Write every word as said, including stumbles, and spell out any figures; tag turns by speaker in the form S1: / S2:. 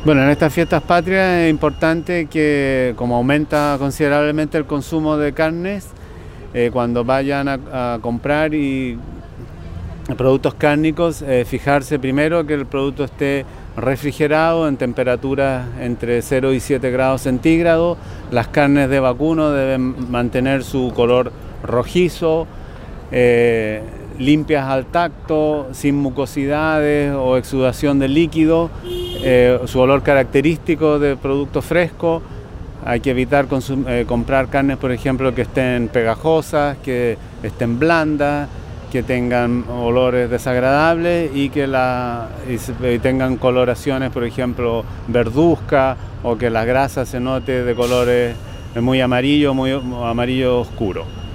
S1: Bueno, en estas fiestas patrias es importante que, como aumenta considerablemente el consumo de carnes, eh, cuando vayan a, a comprar y productos cárnicos, eh, fijarse primero que el producto esté refrigerado en temperaturas entre cero y siete grados centígrados. Las carnes de vacuno deben mantener su color rojizo, eh, limpias al tacto, sin mucosidades o exudación de líquido, eh, su olor característico de producto fresco. Hay que evitar eh, comprar carnes, por ejemplo, que estén pegajosas, que estén blandas, que tengan olores desagradables y que la, y, y tengan coloraciones, por ejemplo, verduzca, o que la grasa se note de colores muy amarillo, muy amarillo oscuro.